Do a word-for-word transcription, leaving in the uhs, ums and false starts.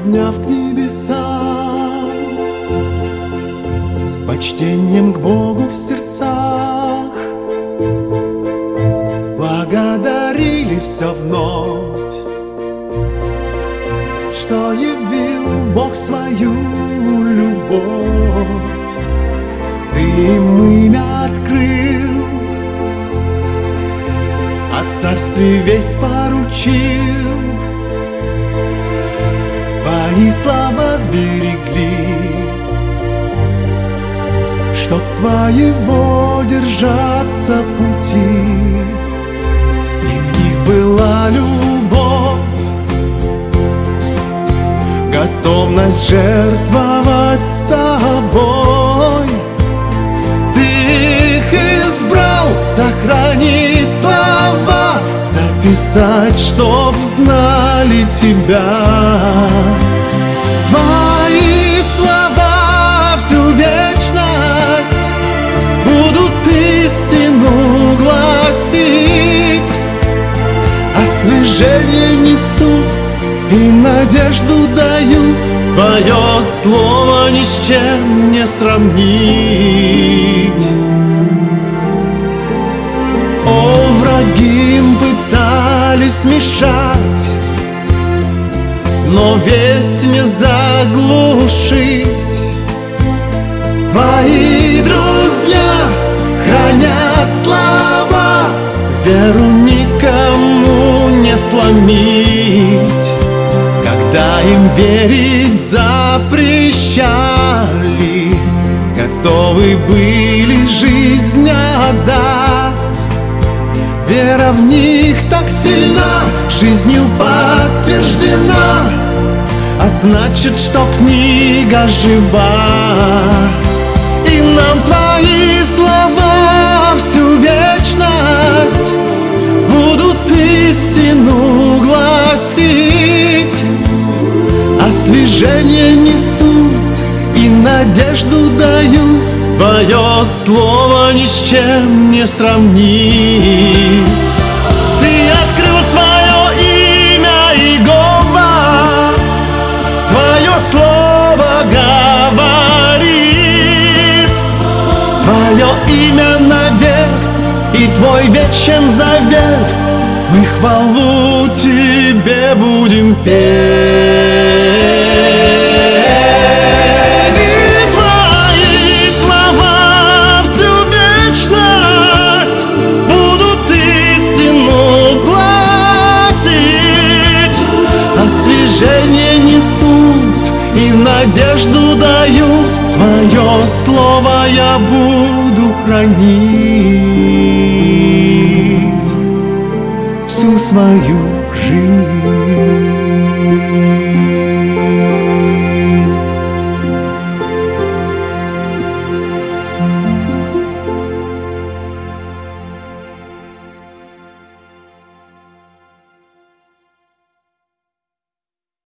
подняв к небесам, с почтением к Богу в сердцах, благодарили все вновь, что явил Бог свою любовь. Ты им имя открыл, о царстве весть поручил, Твои слова сберегли, чтоб Твоего держаться пути. И в них была любовь, готовность жертвовать собой. Ты их избрал сохранить слова, записать, чтоб знали Тебя. Твои слова всю вечность будут истину гласить, освежение несут и надежду дают. Твое слово ни с чем не сравнить. О, враги им пытались мешать, но весть не заглушить. Твои друзья хранят слова, веру никому не сломить. Когда им верить запрещали, готовы были жизнь отдать. Вера в них так сильна, жизнью подтверждена, а значит, что книга жива. И нам Твои слова всю вечность будут истину гласить, освежение несут и надежду дают. Твое слово ни с чем не сравнить. Ты открыл свое имя, Иегова, Твое слово говорит. Твое имя навек и Твой вечен завет, мы хвалу Тебе будем петь. Освежение несут и надежду дают. Твое слово я буду хранить всю свою жизнь.